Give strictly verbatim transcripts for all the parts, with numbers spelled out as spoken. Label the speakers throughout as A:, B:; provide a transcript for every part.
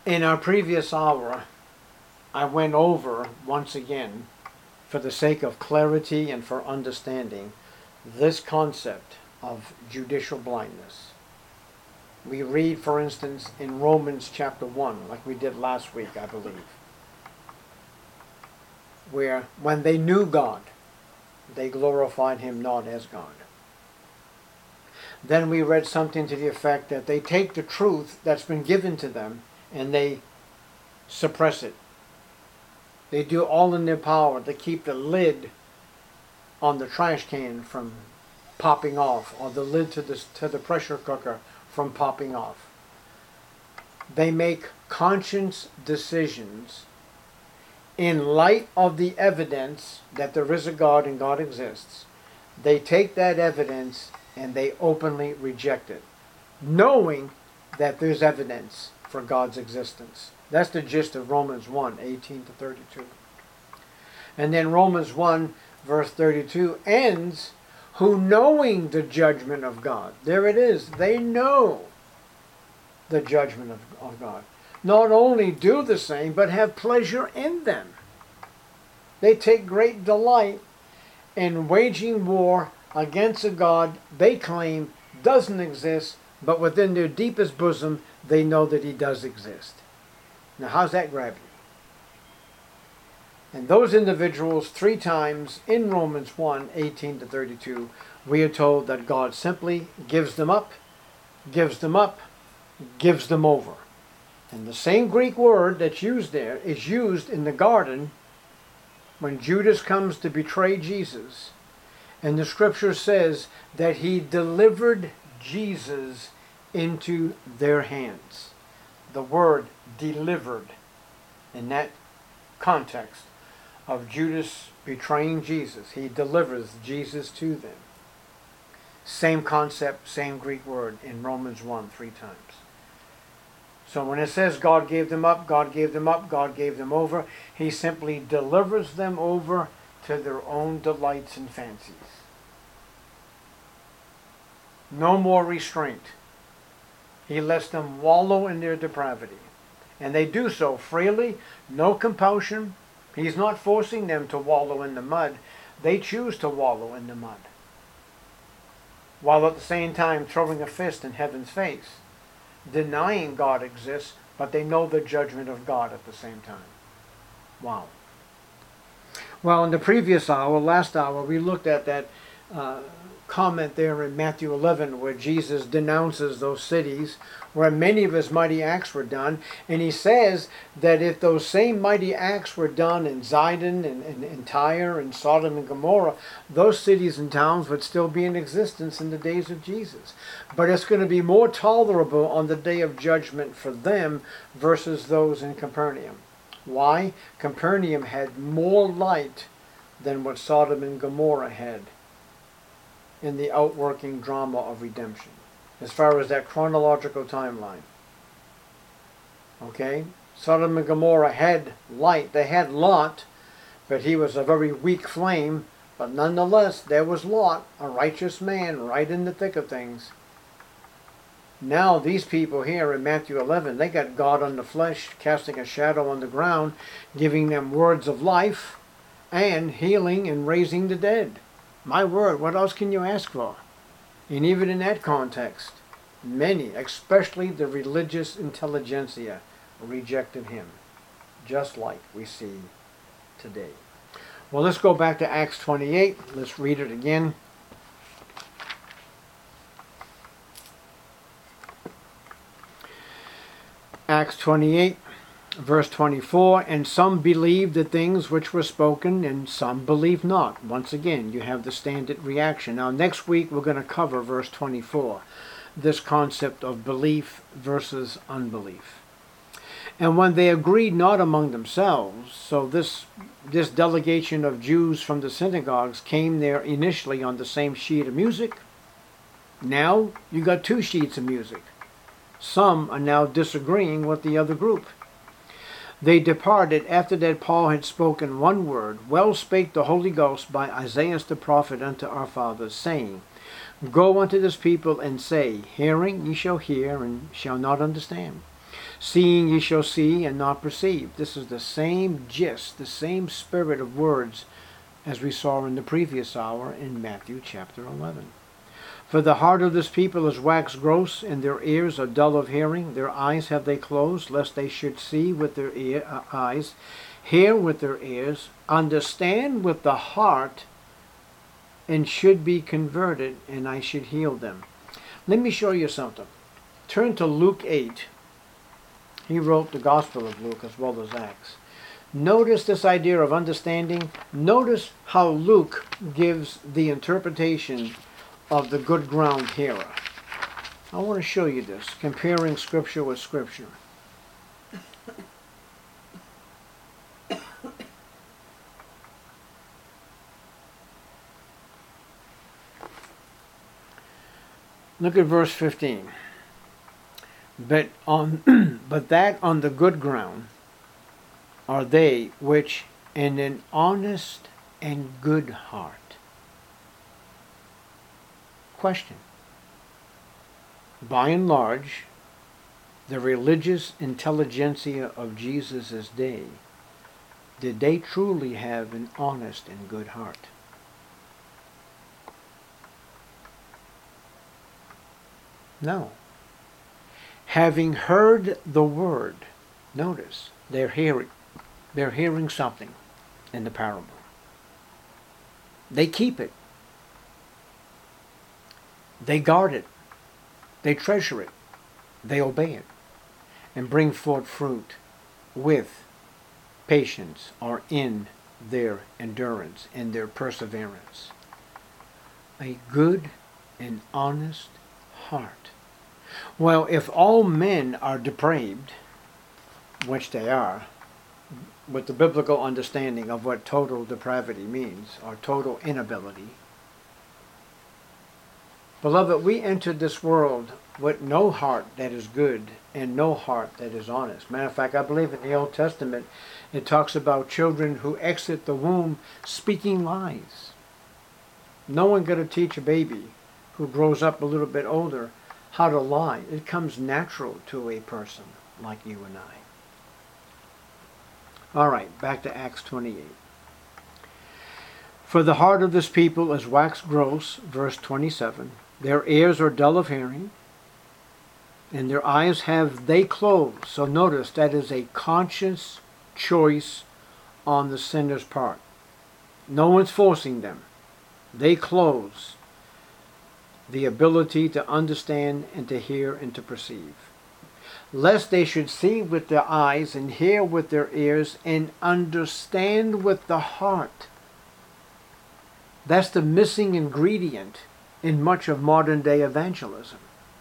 A: In our previous hour, I went over once again, for the sake of clarity and for understanding, this concept of judicial blindness. We read, for instance, in Romans chapter one, like we did last week, I believe, where when they knew God, they glorified him not as God. Then we read something to the effect that they take the truth that's been given to them and they suppress it. They do all in their power to keep the lid on the trash can from popping off, or the lid to the, to the pressure cooker from popping off. They make conscious decisions in light of the evidence that there is a God and God exists. They take that evidence and they openly reject it, knowing that there's evidence for God's existence. That's the gist of Romans one, eighteen to thirty-two. And then Romans one, verse thirty-two ends, who knowing the judgment of God. There it is. They know the judgment of, of God. Not only do the same, but have pleasure in them. They take great delight in waging war against a God they claim doesn't exist, but within their deepest bosom, they know that he does exist. Now, how's that grab you? And those individuals, three times in Romans one, eighteen to thirty-two, we are told that God simply gives them up, gives them up, gives them over. And the same Greek word that's used there is used in the garden when Judas comes to betray Jesus. And the scripture says that he delivered Jesus into their hands. The word delivered in that context of Judas betraying Jesus. He delivers Jesus to them. Same concept, same Greek word in Romans one, three times. So when it says God gave them up, God gave them up, God gave them over, he simply delivers them over to their own delights and fancies. No more restraint. He lets them wallow in their depravity. And they do so freely, no compulsion. He's not forcing them to wallow in the mud. They choose to wallow in the mud, while at the same time throwing a fist in heaven's face, denying God exists, but they know the judgment of God at the same time. Wow. Well, in the previous hour, last hour, we looked at that uh, comment there in Matthew eleven where Jesus denounces those cities where many of his mighty acts were done. And he says that if those same mighty acts were done in Zidon and, and, and Tyre and Sodom and Gomorrah, those cities and towns would still be in existence in the days of Jesus. But it's going to be more tolerable on the day of judgment for them versus those in Capernaum. Why? Capernaum had more light than what Sodom and Gomorrah had in the outworking drama of redemption, as far as that chronological timeline. Okay? Sodom and Gomorrah had light. They had Lot, but he was a very weak flame. But nonetheless, there was Lot, a righteous man, right in the thick of things. Now these people here in Matthew eleven, they got God on the flesh, casting a shadow on the ground, giving them words of life, and healing and raising the dead. My word, what else can you ask for? And even in that context, many, especially the religious intelligentsia, rejected him, just like we see today. Well, let's go back to Acts twenty-eight. Let's read it again. Acts twenty-eight, verse twenty-four, and some believed the things which were spoken, and some believed not. Once again, you have the standard reaction. Now, next week, we're going to cover verse twenty-four, this concept of belief versus unbelief. And when they agreed not among themselves, so this, this delegation of Jews from the synagogues came there initially on the same sheet of music. Now, you got two sheets of music. Some are now disagreeing with the other group. They departed after that Paul had spoken one word. Well spake the Holy Ghost by Isaiah the prophet unto our fathers, saying, Go unto this people and say, Hearing ye shall hear, and shall not understand. Seeing ye shall see and not perceive. This is the same gist, the same spirit of words as we saw in the previous hour in Matthew chapter eleven. For the heart of this people is waxed gross, and their ears are dull of hearing. Their eyes have they closed, lest they should see with their ear, uh, eyes, hear with their ears, understand with the heart, and should be converted, and I should heal them. Let me show you something. Turn to Luke eight. He wrote the Gospel of Luke as well as Acts. Notice this idea of understanding. Notice how Luke gives the interpretation of the good ground hearer. I want to show you this, comparing Scripture with Scripture. Look at verse fifteen. But on, but that on the good ground are they which in an honest and good heart. Question. By and large, the religious intelligentsia of Jesus' day, did they truly have an honest and good heart? No. Having heard the word, notice, they're hearing, they're hearing something in the parable. They keep it. They guard it. They treasure it. They obey it. And bring forth fruit with patience or in their endurance, in their perseverance. A good and honest heart. Well, if all men are depraved, which they are, with the biblical understanding of what total depravity means, or total inability, beloved, we entered this world with no heart that is good and no heart that is honest. Matter of fact, I believe in the Old Testament it talks about children who exit the womb speaking lies. No one got to teach a baby who grows up a little bit older how to lie. It comes natural to a person like you and I. All right, back to Acts twenty-eight. For the heart of this people is waxed gross, verse twenty-seven. Their ears are dull of hearing, and their eyes have they closed. So notice that is a conscious choice on the sinner's part. No one's forcing them. They close the ability to understand and to hear and to perceive. Lest they should see with their eyes and hear with their ears and understand with the heart. That's the missing ingredient in much of modern day evangelism.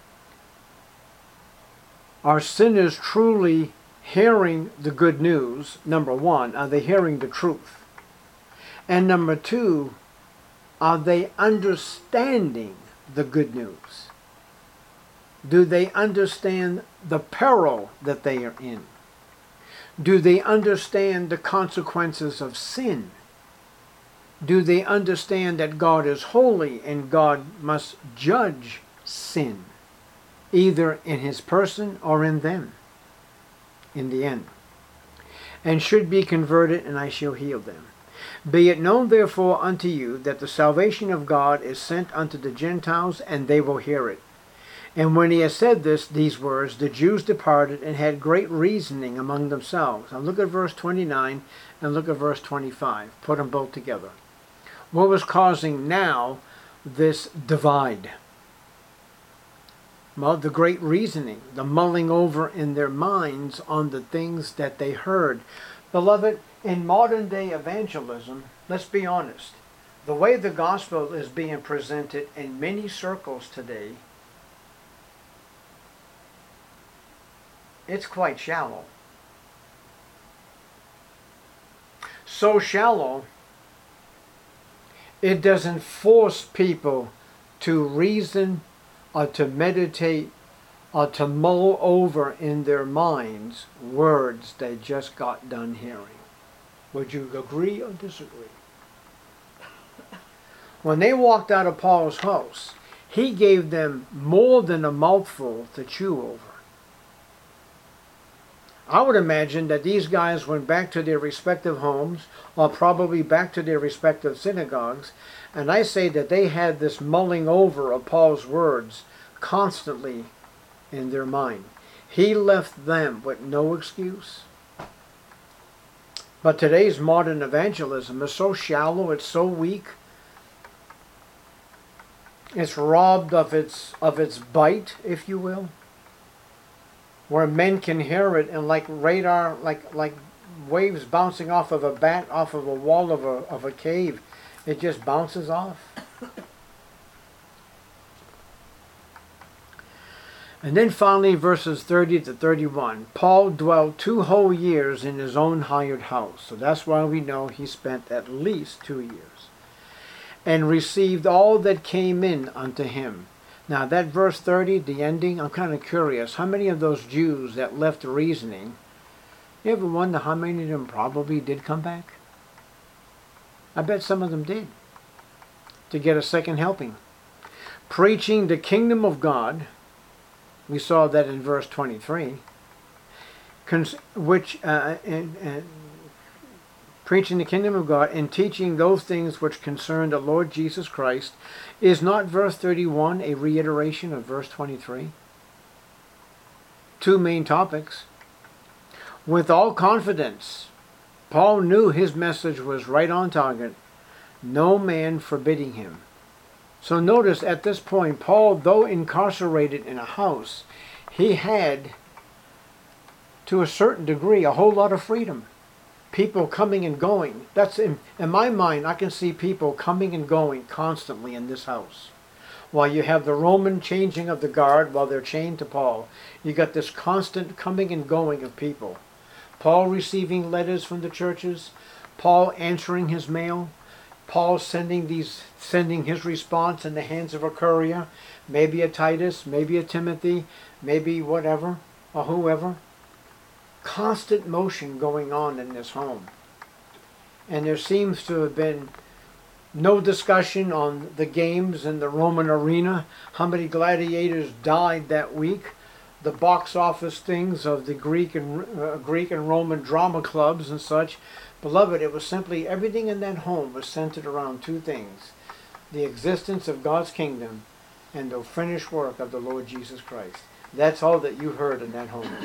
A: Are sinners truly hearing the good news? Number one, are they hearing the truth? And number two, are they understanding the good news? Do they understand the peril that they are in? Do they understand the consequences of sin? Do they understand that God is holy and God must judge sin, either in his person or in them, in the end? And should be converted, and I shall heal them. Be it known therefore unto you that the salvation of God is sent unto the Gentiles, and they will hear it. And when he had said this, these words, the Jews departed and had great reasoning among themselves. Now look at verse twenty-nine and look at verse twenty-five. Put them both together. What was causing now this divide? Well, the great reasoning, the mulling over in their minds on the things that they heard. Beloved, in modern day evangelism, let's be honest, the way the gospel is being presented in many circles today, it's quite shallow. So shallow, it doesn't force people to reason or to meditate or to mull over in their minds words they just got done hearing. Would you agree or disagree? When they walked out of Paul's house, he gave them more than a mouthful to chew over. I would imagine that these guys went back to their respective homes, or probably back to their respective synagogues, and I say that they had this mulling over of Paul's words constantly in their mind. He left them with no excuse. But today's modern evangelism is so shallow, it's so weak, it's robbed of its of its bite, if you will, where men can hear it and like radar, like like waves bouncing off of a bat, off of a wall of a of a cave, it just bounces off. And then finally, verses thirty to thirty-one, Paul dwelt two whole years in his own hired house. So that's why we know he spent at least two years. And received all that came in unto him. Now that verse thirty, the ending, I'm kind of curious. How many of those Jews that left reasoning, you ever wonder how many of them probably did come back? I bet some of them did. To get a second helping. Preaching the kingdom of God. We saw that in verse twenty-three, which uh, and, and preaching the kingdom of God and teaching those things which concern the Lord Jesus Christ. Is not verse thirty-one a reiteration of verse twenty-three? Two main topics. With all confidence, Paul knew his message was right on target, no man forbidding him. So notice at this point, Paul, though incarcerated in a house, he had, to a certain degree, a whole lot of freedom. People coming and going. That's in, in my mind, I can see people coming and going constantly in this house. While you have the Roman changing of the guard while they're chained to Paul, you got this constant coming and going of people. Paul receiving letters from the churches, Paul answering his mail, Paul sending these, sending his response in the hands of a courier, maybe a Titus, maybe a Timothy, maybe whatever, or whoever. Constant motion going on in this home. And there seems to have been no discussion on the games in the Roman arena, how many gladiators died that week, the box office things of the Greek and uh, Greek and Roman drama clubs and such. Beloved, it was simply everything in that home was centered around two things: the existence of God's kingdom and the finished work of the Lord Jesus Christ. That's all that you heard in that home.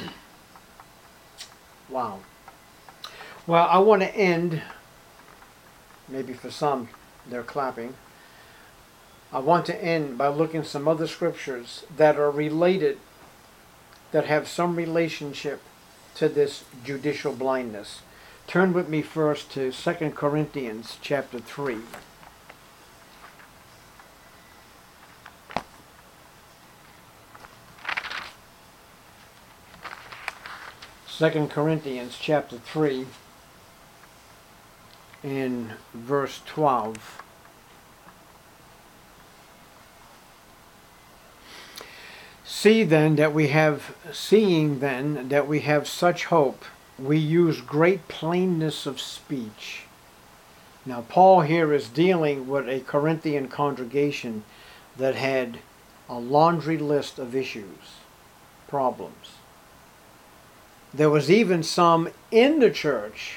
A: Wow. Well, I want to end, maybe for some they're clapping, I want to end by looking at some other scriptures that are related, that have some relationship to this judicial blindness. Turn with me first to Second Corinthians chapter three. Second Corinthians chapter three and verse twelve. See then that we have, seeing then that we have such hope, we use great plainness of speech. Now Paul here is dealing with a Corinthian congregation that had a laundry list of issues, problems. There was even some in the church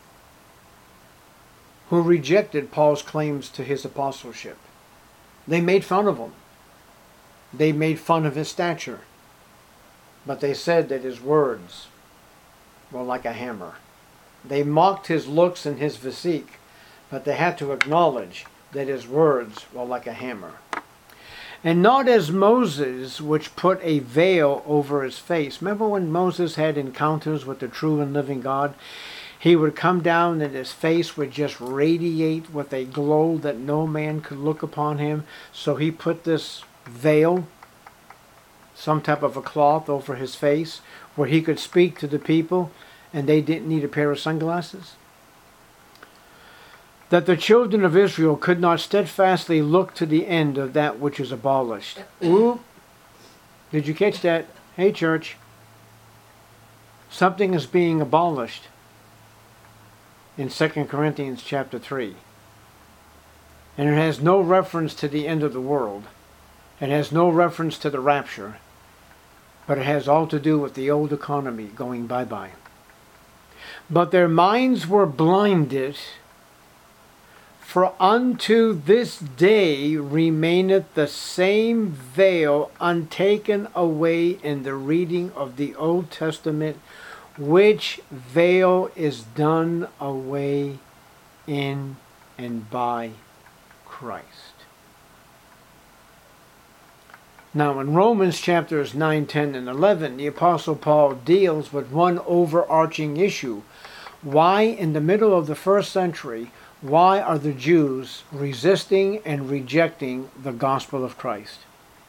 A: who rejected Paul's claims to his apostleship. They made fun of him. They made fun of his stature. But they said that his words were like a hammer. They mocked his looks and his physique, but they had to acknowledge that his words were like a hammer. And not as Moses, which put a veil over his face. Remember when Moses had encounters with the true and living God? He would come down and his face would just radiate with a glow that no man could look upon him. So he put this veil, some type of a cloth over his face, where he could speak to the people and they didn't need a pair of sunglasses. That the children of Israel could not steadfastly look to the end of that which is abolished. Ooh, did you catch that? Hey church, something is being abolished in Second Corinthians chapter three. And it has no reference to the end of the world. It has no reference to the rapture. but it has all to do with the old economy going bye-bye. But their minds were blinded, for unto this day remaineth the same veil untaken away in the reading of the Old Testament, which veil is done away in and by Christ. Now in Romans chapters nine, ten, and eleven, the Apostle Paul deals with one overarching issue. Why in the middle of the first century, why are the Jews resisting and rejecting the gospel of Christ?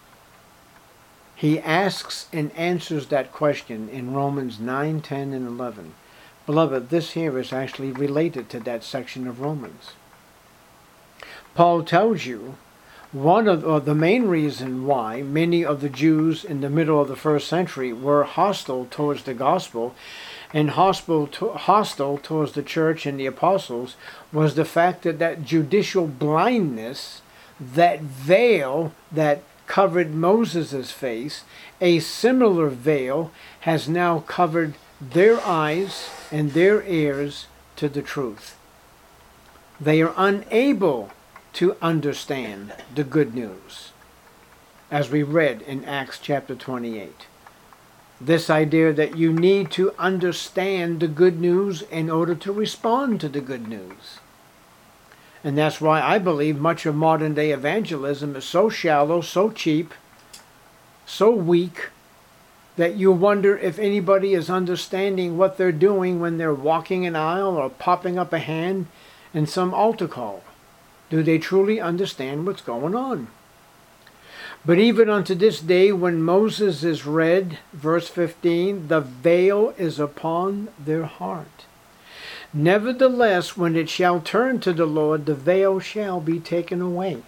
A: He asks and answers that question in Romans nine, ten, and eleven. Beloved, this here is actually related to that section of Romans. Paul tells you one of or the main reason why many of the Jews in the middle of the first century were hostile towards the gospel and hostile, to, hostile towards the church and the apostles was the fact that that judicial blindness, that veil that covered Moses' face, a similar veil has now covered their eyes and their ears to the truth. They are unable to understand the good news, as we read in Acts chapter twenty-eight. This idea that you need to understand the good news in order to respond to the good news. And that's why I believe much of modern day evangelism is so shallow, so cheap, so weak, that you wonder if anybody is understanding what they're doing when they're walking an aisle or popping up a hand in some altar call. Do they truly understand what's going on? But even unto this day, when Moses is read, verse fifteen, the veil is upon their heart. Nevertheless, when it shall turn to the Lord, the veil shall be taken away.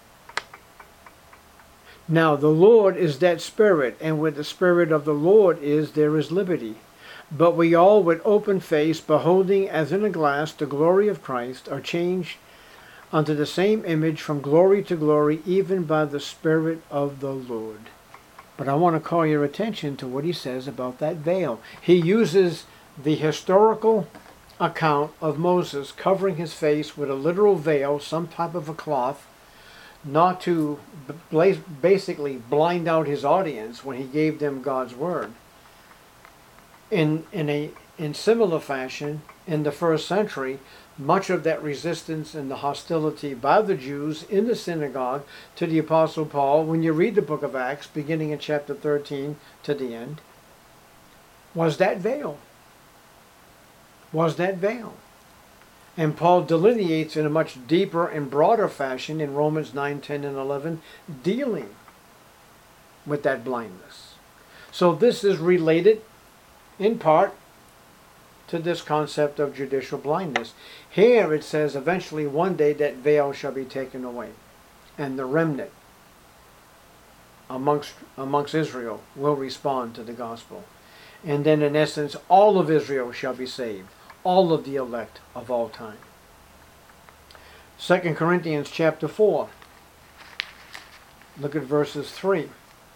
A: Now, the Lord is that Spirit, and where the Spirit of the Lord is, there is liberty. But we all, with open face, beholding as in a glass the glory of Christ, are changed unto the same image from glory to glory, even by the Spirit of the Lord. But I want to call your attention to what he says about that veil. He uses the historical account of Moses covering his face with a literal veil, some type of a cloth, not to basically blind out his audience when he gave them God's word. In, in, a, in similar fashion, in the first century, much of that resistance and the hostility by the Jews in the synagogue to the Apostle Paul, when you read the book of Acts, beginning in chapter thirteen to the end, was that veil. Was that veil. And Paul delineates in a much deeper and broader fashion in Romans nine, ten, and eleven, dealing with that blindness. So this is related, in part, to this concept of judicial blindness. Here it says eventually one day that veil shall be taken away, and the remnant amongst, amongst Israel will respond to the gospel. And then in essence all of Israel shall be saved, all of the elect of all time. Second Corinthians chapter four. Look at verses three.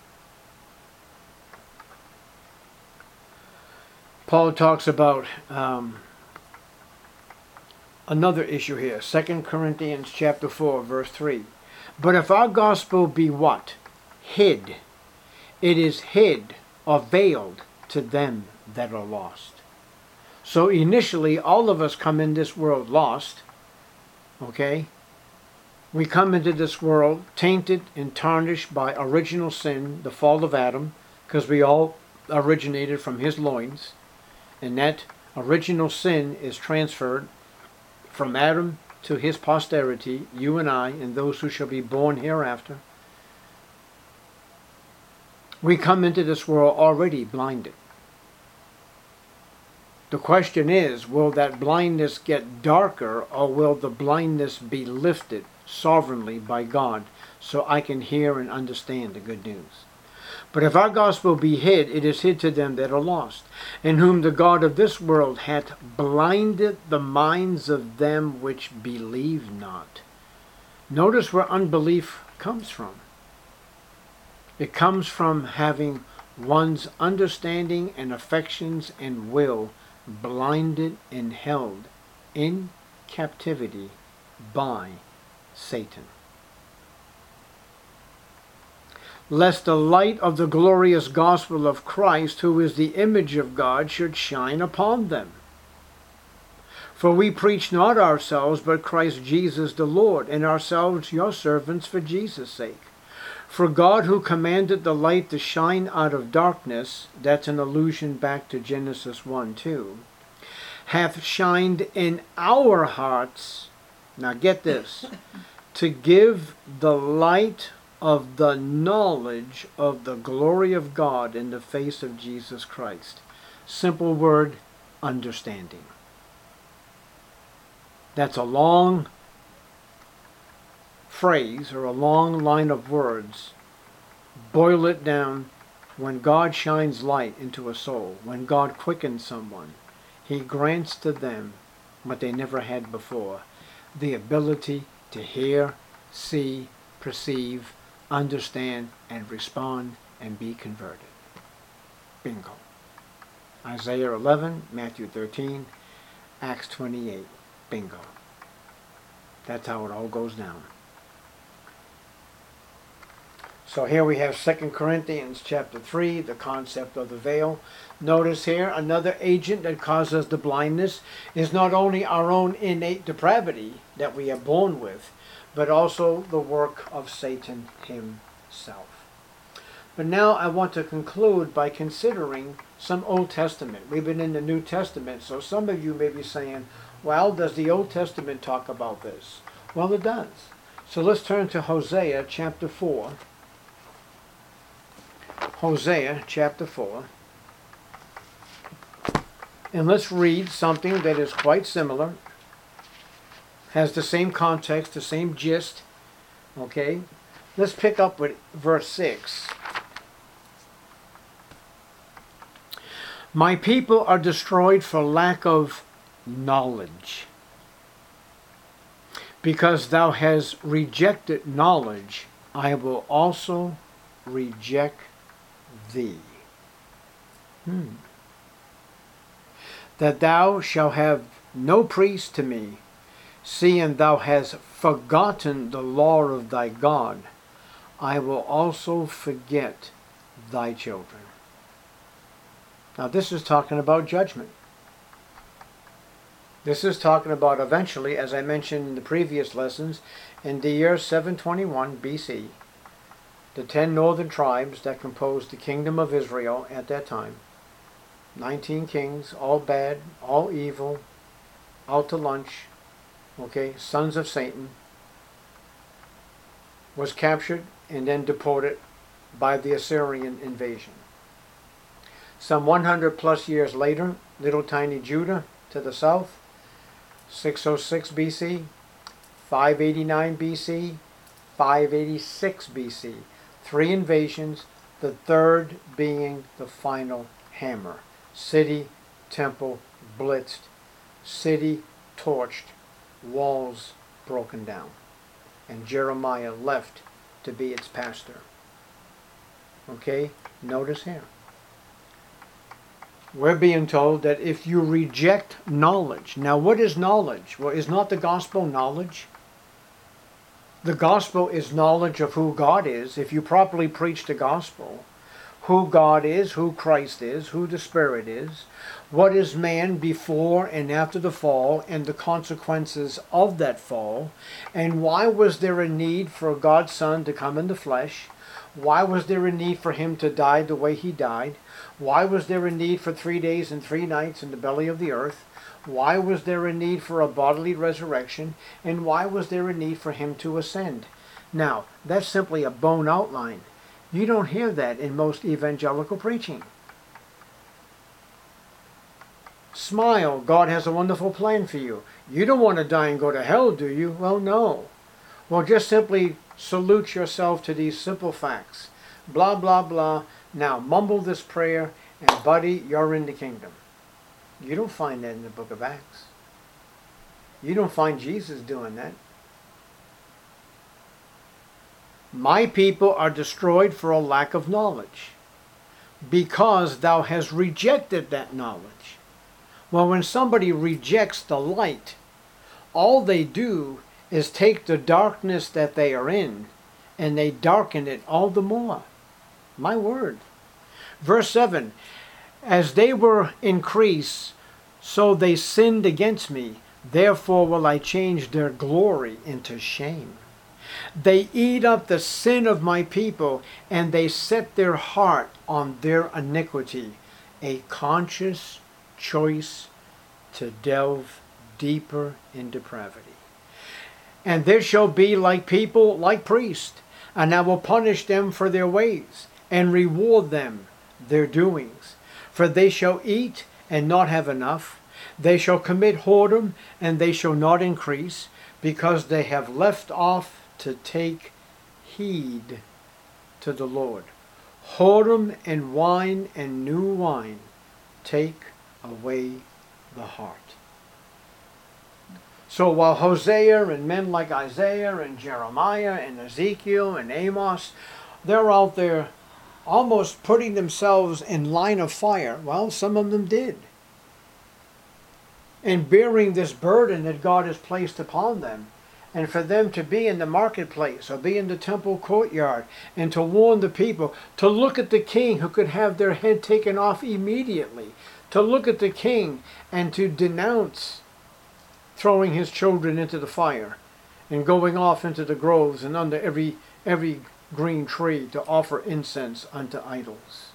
A: Paul talks about um, another issue here. Second Corinthians chapter four, verse three. But if our gospel be what? Hid. It is hid or veiled to them that are lost. So initially, all of us come in this world lost. Okay? We come into this world tainted and tarnished by original sin, the fall of Adam, because we all originated from his loins. And that original sin is transferred from Adam to his posterity, you and I, and those who shall be born hereafter. We come into this world already blinded. The question is, will that blindness get darker, or will the blindness be lifted sovereignly by God so I can hear and understand the good news? But if our gospel be hid, it is hid to them that are lost, in whom the God of this world hath blinded the minds of them which believe not. Notice where unbelief comes from. It comes from having one's understanding and affections and will blinded and held in captivity by Satan. Lest the light of the glorious gospel of Christ, who is the image of God, should shine upon them. For we preach not ourselves, but Christ Jesus the Lord, and ourselves your servants for Jesus' sake. For God, who commanded the light to shine out of darkness, that's an allusion back to Genesis one two, hath shined in our hearts, now get this, to give the light of the knowledge of the glory of God in the face of Jesus Christ. Simple word, understanding. That's a long phrase or a long line of words. Boil it down. When God shines light into a soul, when God quickens someone, He grants to them what they never had before, the ability to hear, see, perceive, understand, and respond, and be converted. Bingo. Isaiah eleven, Matthew thirteen, Acts twenty-eight. Bingo. That's how it all goes down. So here we have Second Corinthians chapter three, the concept of the veil. Notice here, another agent that causes the blindness is not only our own innate depravity that we are born with, but also the work of Satan himself. But now I want to conclude by considering some Old Testament. We've been in the New Testament, so some of you may be saying, well, does the Old Testament talk about this? Well, it does. So let's turn to Hosea chapter four. Hosea chapter four. And let's read something that is quite similar, has the same context, the same gist. Okay? Let's pick up with verse six. My people are destroyed for lack of knowledge. Because thou hast rejected knowledge, I will also reject thee. Hmm. That thou shalt have no priest to me, seeing thou hast forgotten the law of thy God, I will also forget thy children. Now this is talking about judgment. This is talking about eventually, as I mentioned in the previous lessons, in the year seven twenty-one B C, the ten northern tribes that composed the kingdom of Israel at that time, nineteen kings, all bad, all evil, out to lunch, okay, sons of Satan, was captured and then deported by the Assyrian invasion. Some one hundred plus years later, little tiny Judah to the south, six oh six B C, five eighty-nine B C, five eighty-six B C. Three invasions, the third being the final hammer. City, temple, blitzed. City torched. Walls broken down. And Jeremiah left to be its pastor. Okay, notice here. We're being told that if you reject knowledge. Now what is knowledge? Well, is not the gospel knowledge? The gospel is knowledge of who God is. If you properly preach the gospel, who God is, who Christ is, who the Spirit is, what is man before and after the fall, and the consequences of that fall, and why was there a need for God's Son to come in the flesh? Why was there a need for him to die the way he died? Why was there a need for three days and three nights in the belly of the earth? Why was there a need for a bodily resurrection? And why was there a need for him to ascend? Now, that's simply a bone outline. You don't hear that in most evangelical preaching. Smile, God has a wonderful plan for you. You don't want to die and go to hell, do you? Well, no. Well, just simply salute yourself to these simple facts. Blah, blah, blah. Now, mumble this prayer, and buddy, you're in the kingdom. You don't find that in the book of Acts. You don't find Jesus doing that. My people are destroyed for a lack of knowledge. because thou hast rejected that knowledge. Well, when somebody rejects the light, all they do is take the darkness that they are in and they darken it all the more. My word. Verse seven, as they were increased, so they sinned against me. Therefore will I change their glory into shame. They eat up the sin of my people, and they set their heart on their iniquity, a conscious choice to delve deeper in depravity. And there shall be like people, like priests, and I will punish them for their ways, and reward them their doings. For they shall eat and not have enough. They shall commit whoredom, and they shall not increase, because they have left off to take heed to the Lord. Whoredom and wine and new wine take away the heart. So while Hosea and men like Isaiah and Jeremiah and Ezekiel and Amos, they're out there almost putting themselves in line of fire. Well, some of them did. And bearing this burden that God has placed upon them. And for them to be in the marketplace or be in the temple courtyard and to warn the people, to look at the king who could have their head taken off immediately, to look at the king and to denounce throwing his children into the fire and going off into the groves and under every every green tree to offer incense unto idols.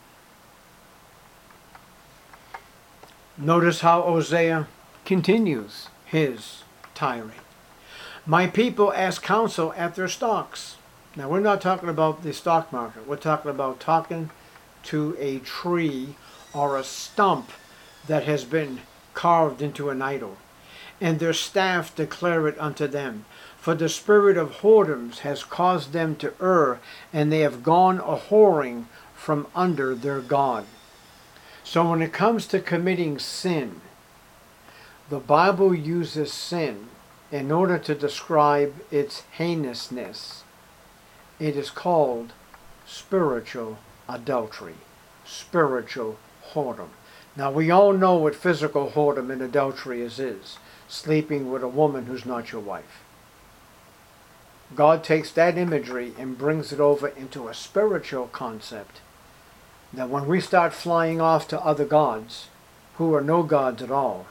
A: Notice how Hosea continues his tirade. My people ask counsel at their stocks. Now we're not talking about the stock market. We're talking about talking to a tree or a stump that has been carved into an idol. And their staff declare it unto them. For the spirit of whoredoms has caused them to err, and they have gone a-whoring from under their God. So when it comes to committing sin, the Bible uses sin in order to describe its heinousness. It is called spiritual adultery, spiritual whoredom. Now we all know what physical whoredom and adultery is, is sleeping with a woman who's not your wife. God takes that imagery and brings it over into a spiritual concept. That when we start flying off to other gods, who are no gods at all,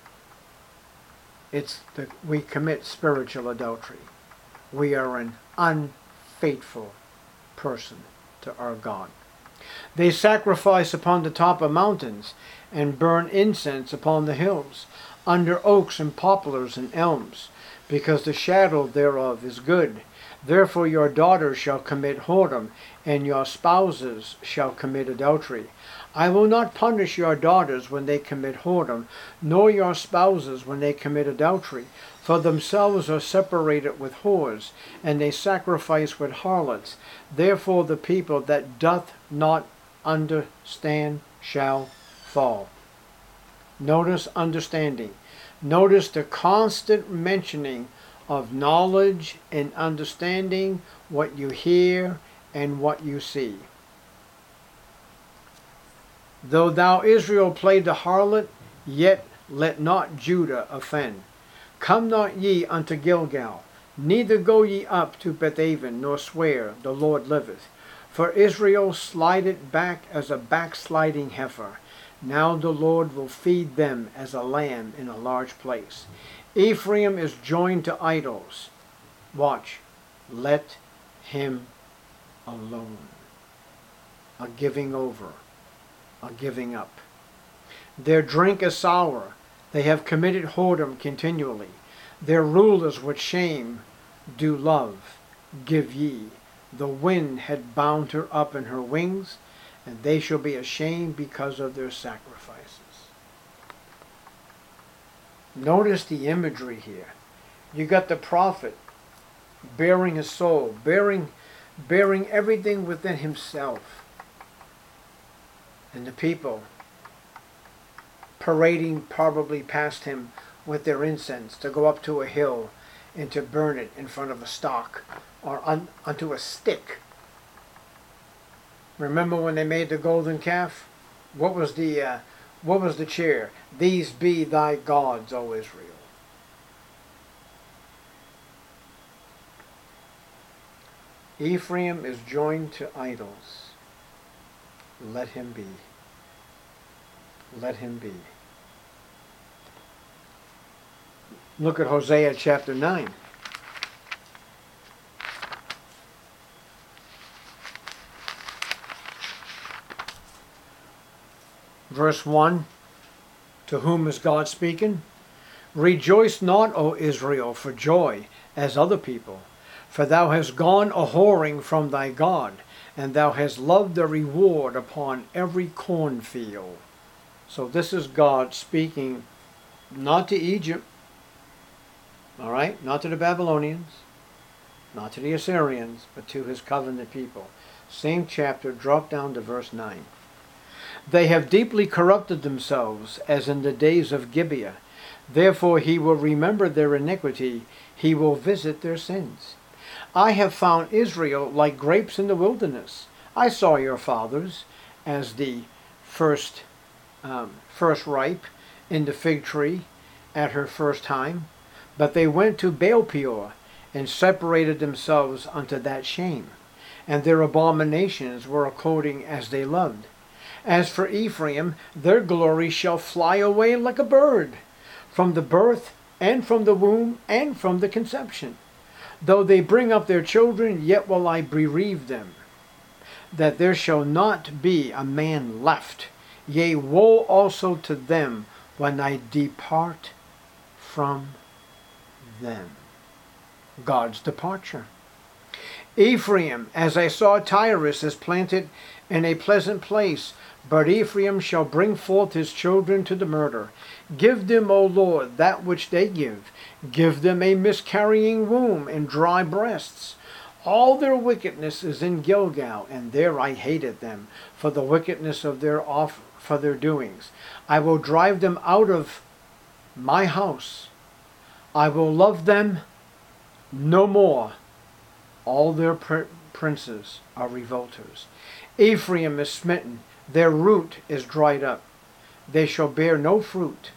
A: it's the, we commit spiritual adultery. We are an unfaithful person to our God. They sacrifice upon the top of mountains and burn incense upon the hills, under oaks and poplars and elms, because the shadow thereof is good. Therefore your daughters shall commit whoredom, and your spouses shall commit adultery. I will not punish your daughters when they commit whoredom, nor your spouses when they commit adultery. For themselves are separated with whores, and they sacrifice with harlots. Therefore the people that doth not understand shall fall. Notice understanding. Notice the constant mentioning of knowledge and understanding, what you hear and what you see. Though thou Israel play the harlot, yet let not Judah offend. Come not ye unto Gilgal, neither go ye up to Bethaven, nor swear, the Lord liveth. For Israel slided back as a backsliding heifer. Now the Lord will feed them as a lamb in a large place. Ephraim is joined to idols. Watch. Let him alone. A giving over. A giving up. Their drink is sour. They have committed whoredom continually. Their rulers with shame do love. Give ye. The wind had bound her up in her wings, and they shall be ashamed because of their sacrifices. Notice the imagery here. You got the prophet bearing his soul, bearing, bearing everything within himself. And the people parading probably past him with their incense to go up to a hill and to burn it in front of a stock or un, onto a stick. Remember when they made the golden calf? What was the uh, what was the cheer? These be thy gods, O Israel. Ephraim is joined to idols. Let him be. Let him be. Look at Hosea chapter nine. Verse one. To whom is God speaking? Rejoice not, O Israel, for joy, as other people. For thou hast gone a-whoring from thy God, and thou hast loved the reward upon every cornfield. So this is God speaking not to Egypt, all right, not to the Babylonians, not to the Assyrians, but to his covenant people. Same chapter, drop down to verse nine. They have deeply corrupted themselves, as in the days of Gibeah. Therefore he will remember their iniquity, he will visit their sins. I have found Israel like grapes in the wilderness. I saw your fathers as the first, um, first ripe in the fig tree at her first time. But they went to Baal Peor and separated themselves unto that shame. And their abominations were according as they loved. As for Ephraim, their glory shall fly away like a bird, from the birth and from the womb and from the conception. Though they bring up their children, yet will I bereave them, that there shall not be a man left. Yea, woe also to them when I depart from them. God's departure. Ephraim, as I saw Tyrus, is planted in a pleasant place, but Ephraim shall bring forth his children to the murder. Give them, O Lord, that which they give. Give them a miscarrying womb and dry breasts. All their wickedness is in Gilgal, and there I hated them, for the wickedness of their off for their doings. I will drive them out of my house. I will love them no more. All their pr princes are revolters. Ephraim is smitten, their root is dried up. They shall bear no fruit.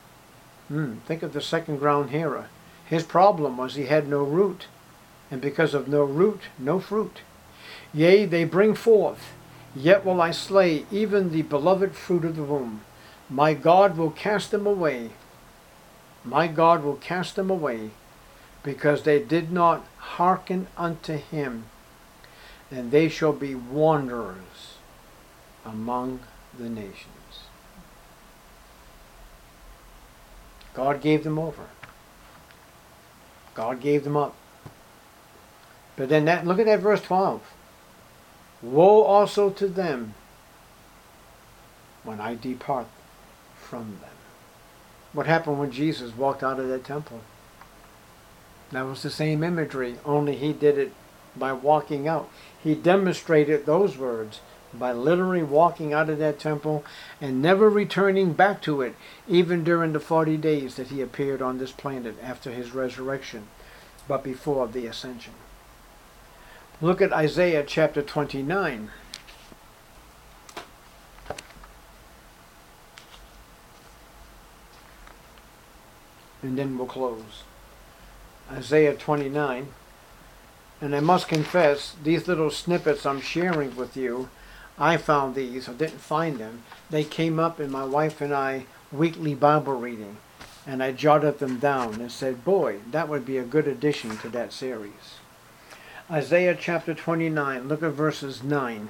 A: Hmm, think of the second ground hearer. His problem was he had no root, and because of no root, no fruit. Yea, they bring forth, yet will I slay even the beloved fruit of the womb. My God will cast them away. My God will cast them away, because they did not hearken unto him, and they shall be wanderers among the nations. God gave them over. God gave them up. But then that, look at that verse twelve. Woe also to them when I depart from them. What happened when Jesus walked out of that temple? That was the same imagery, only he did it by walking out. He demonstrated those words by literally walking out of that temple and never returning back to it, even during the forty days that he appeared on this planet after his resurrection, but before the ascension. Look at Isaiah chapter twenty-nine. And then we'll close. Isaiah twenty-nine. And I must confess, these little snippets I'm sharing with you, I found these, I didn't find them. They came up in my wife and I weekly Bible reading. And I jotted them down and said, boy, that would be a good addition to that series. Isaiah chapter twenty-nine, look at verses nine.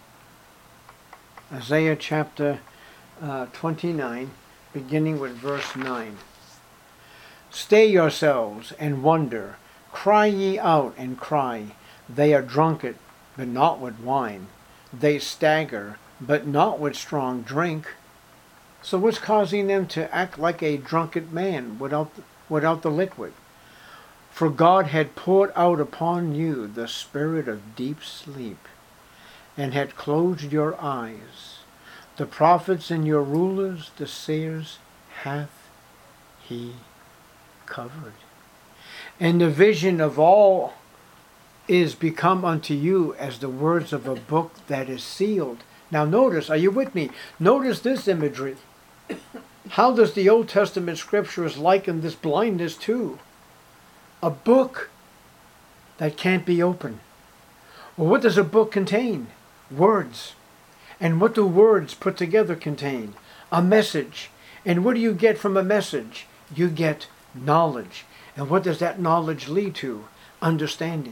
A: Isaiah chapter uh, twenty-nine, beginning with verse nine. Stay yourselves and wonder. Cry ye out and cry. They are drunken, but not with wine. They stagger, but not with strong drink. So what's causing them to act like a drunken man without, without the liquid? For God had poured out upon you the spirit of deep sleep, and had closed your eyes. The prophets and your rulers, the seers, hath he covered. And the vision of all is become unto you as the words of a book that is sealed. Now notice, are you with me? Notice this imagery. How does the Old Testament scriptures liken this blindness to? A book that can't be opened. Well, what does a book contain? Words. And what do words put together contain? A message. And what do you get from a message? You get knowledge. And what does that knowledge lead to? Understanding.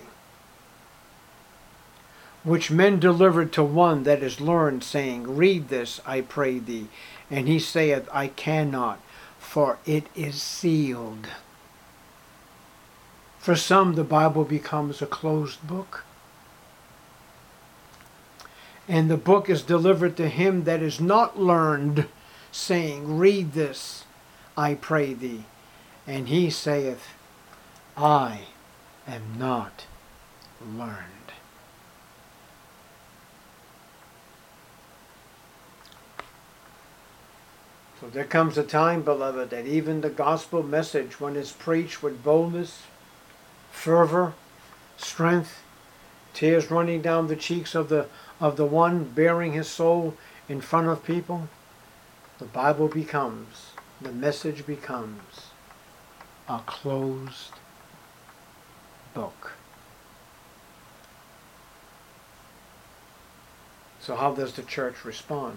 A: Which men delivered to one that is learned, saying, Read this, I pray thee. And he saith, I cannot, for it is sealed. For some, the Bible becomes a closed book. And the book is delivered to him that is not learned, saying, Read this, I pray thee. And he saith, I am not learned. So there comes a time, beloved, that even the gospel message, when it's preached with boldness, fervor, strength, tears running down the cheeks of the of the one bearing his soul in front of people, the Bible becomes, the message becomes a closed book. So how does the church respond?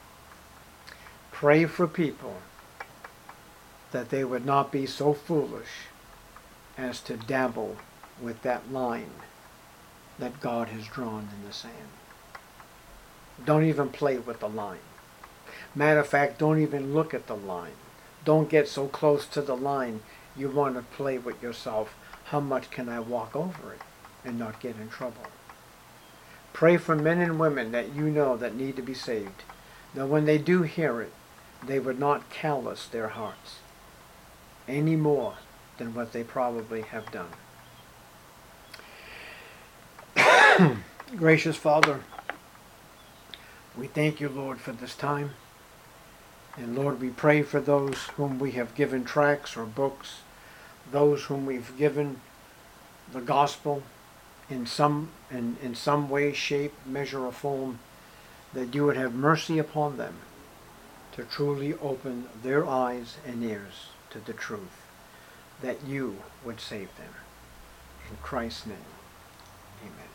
A: Pray for people that they would not be so foolish as to dabble with that line that God has drawn in the sand. Don't even play with the line. Matter of fact, don't even look at the line. Don't get so close to the line you want to play with yourself. How much can I walk over it and not get in trouble? Pray for men and women that you know that need to be saved. That when they do hear it, they would not callous their hearts any more than what they probably have done. Gracious Father, we thank you, Lord, for this time. And Lord, we pray for those whom we have given tracts or books, those whom we've given the gospel in some, in, in some way, shape, measure, or form, that you would have mercy upon them to truly open their eyes and ears to the truth, that you would save them. In Christ's name, amen.